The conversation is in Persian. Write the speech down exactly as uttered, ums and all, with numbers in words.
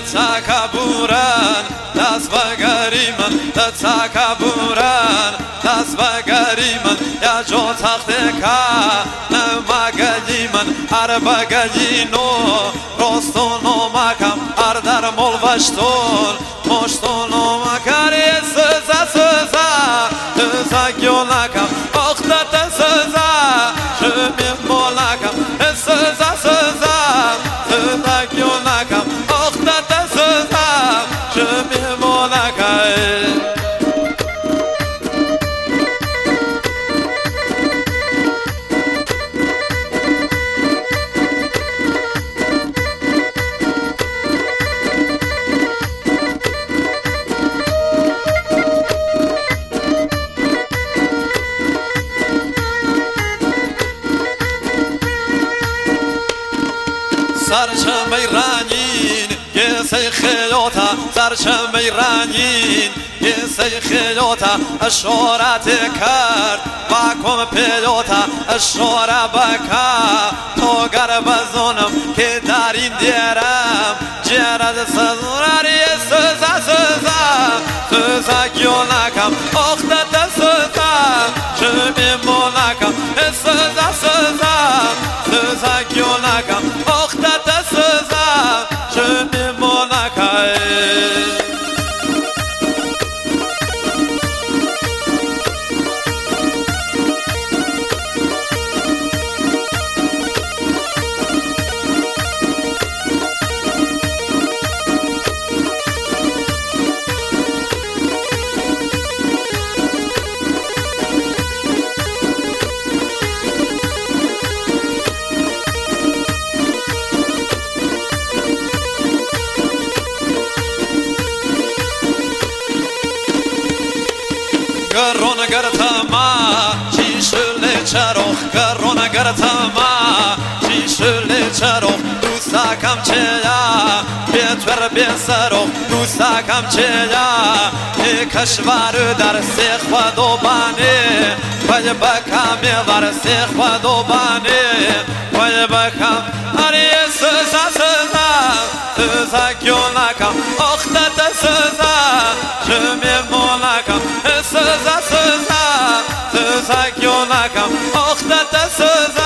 تکبورن دست بگری من تکبورن دست بگری من یا جو تخت که مگلی من هر بگلی نو راستون و مکم هر در ملوشتون مشتون و مکری سزا سزا سزا گیونکم اختت سزا شمی مولکم سزا سزا سزا گیونکم اختت سزا شمی مولکم سرچمه رنگین یه سی خیاطه سرچمه رنگین یه سی خیاطه اشارت کرد بکم پیاطه اشاره بکر تو گر بزنم که در این دیرم جرد سزونری سزا سزا سزا گیونکم اختت سزا شمی مونکم سزا سزا سزا گیونکم اختت سزا شمی مونکم گرون گرتما چی شله چراغ گرون گرتما چی شله چراغ دوستاکم چیا بیتور بیسراغ دوستاکم چیا ای کشور در سیخ و دوبانه وی بکم ور سیخ و دوبانه وی بکم اری سزا سزا سزا گیونکم اختت سزا شمی مونکم سزا سزا سزا گیونکم اختت سزا